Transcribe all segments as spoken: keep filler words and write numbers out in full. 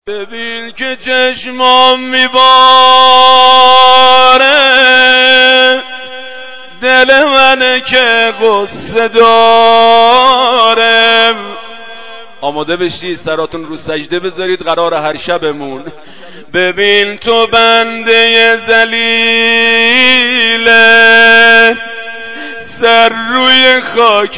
ببین که چشمام میباره، دل منه که غصه داره. آماده بشید سراتون رو سجده بذارید قرار هر شبمون. ببین تو بنده ذلیله، سر روی خاک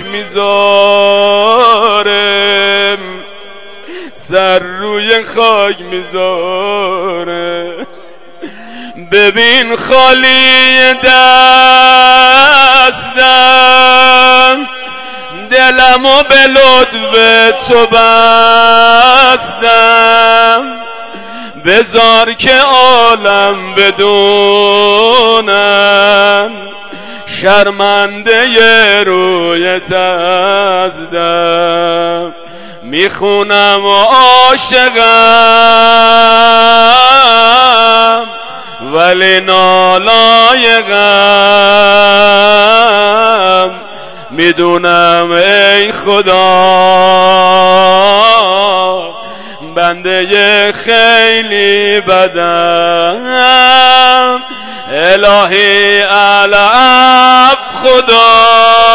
میذاره، سر روی خاک میذاره. ببین خالی دستم، دلمو به لطف تو بستم. بذار که عالم بدونن، شرمنده رویت هستم. میخونم و عاشقم، ولی نالایقم. میدونم ای خدا بنده خیلی بدم. الهی علف خدا،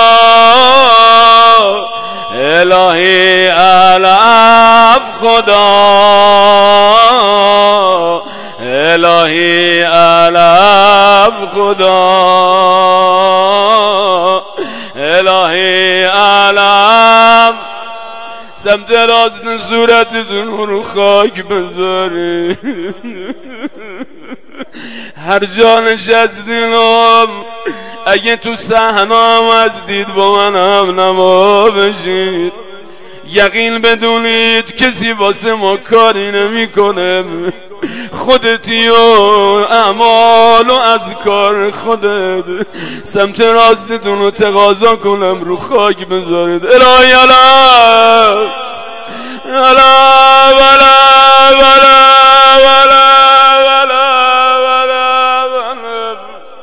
الهی علف خدا، الهی علف خدا، الهی علف. سمت راست صورتتون رو خاک بذاری، هر جا نشستینم اگه تو صحنام هستید با من هم نما بشید. یقین بدونید کسی واسه ما کاری نمی کنه، خودتی و اعمال و از کار خودت. سمت راستتون رو تقاضا کنم رو خاک بذارید. الهی علف علف علف علف علف.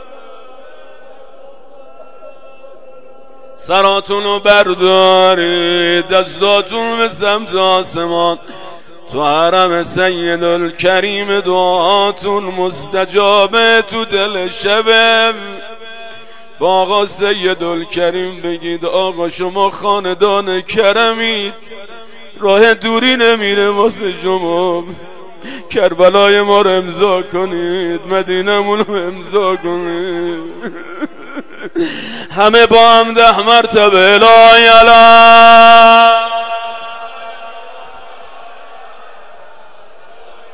سراتونو بردارید، دستاتون به سمت آسمان. تو حرم سیدالکریم دعاتون مستجابه. تو دل شبه با آقا سیدالکریم بگید آقا شما خاندان کرمید، راه دوری نمیره واسه شما. کربلای ما رو امضا کنید، مدینمون رو امضا کنید. همه با هم ده مرتبه لا اله